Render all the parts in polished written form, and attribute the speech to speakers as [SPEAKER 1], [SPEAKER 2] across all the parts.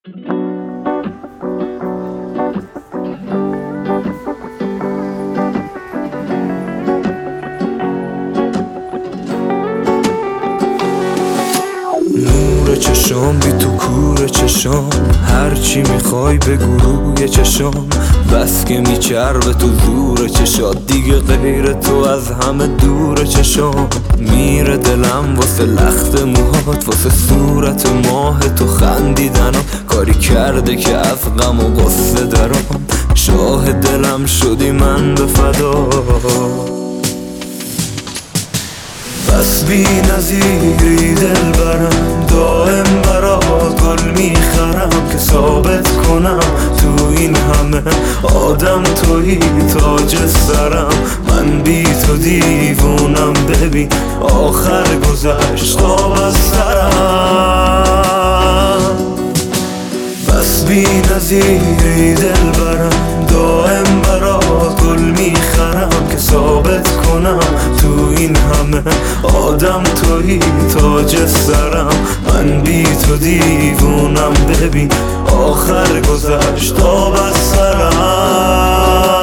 [SPEAKER 1] نور چشام بی تو کور چشام، هرچی میخوای بگو روی چشام. بس که میچربه تو زور چشات، دیگه غیر تو از همه دور چشام. میره دلم واسه لخت موهات، واسه صورت ماه تو خندیدنم. کاری کرده که از غم و غصه درام، شاه دلم شدی من به فدا. بس بی نظیری دل برم، دائم برات گل میخرم که ثابت کنم تو این همه آدم تویی تاج سرم. من بی تو دیوونم، ببین آخر گذشت آب از سرم. بس بی نظیری دل برم، دائم برات گل میخرم که ثابت کنم تو این همه آدم تویی تاج سرم. من بی تو دیوونم، ببین آخر گذشت آب از سرم.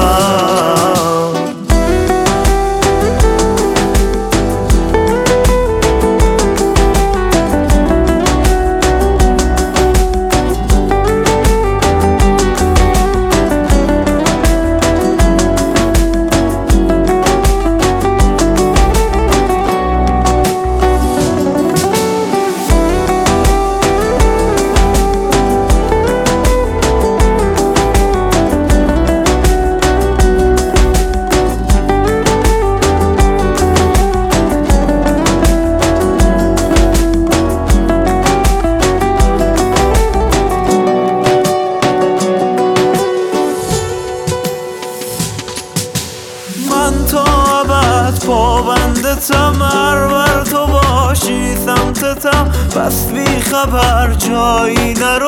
[SPEAKER 1] من تا ابد پابندتم، هر بر تو باشی سمتتم. بس بی خبر جایی نرو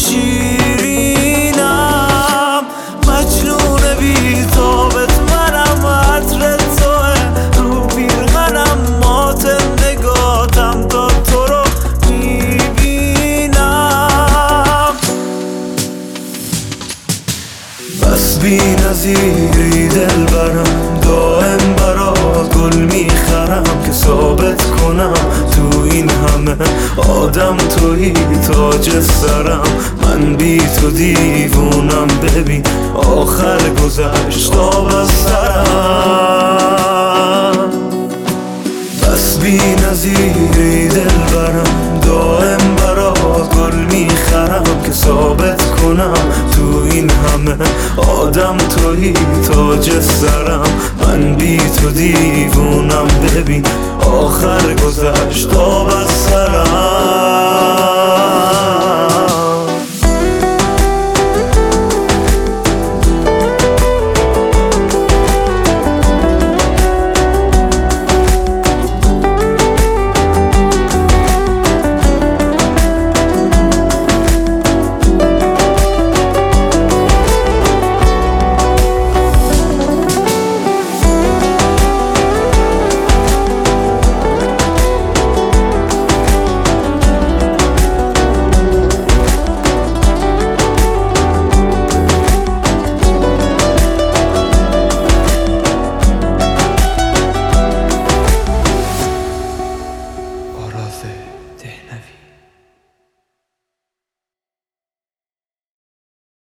[SPEAKER 1] شیرینم، مجنون بی تابت منم، عطر توه رو پیرهنم. مات نگاتم تا تو رو میبینم. بس بی نظیری دل برم، دائم برات گل میخرم که ثابت کنم تو این همه آدم تویی تاج سرم. من بی تو دیوونم، ببین آخر گذشت آب از سرم. بس بی نظیری دل برم، دائم برات گل میخرم که ثابت کنم تو این همه آدم تویی تاج سرم. من بی تو دیوونم، ببین آخر گذشت آب از سرم.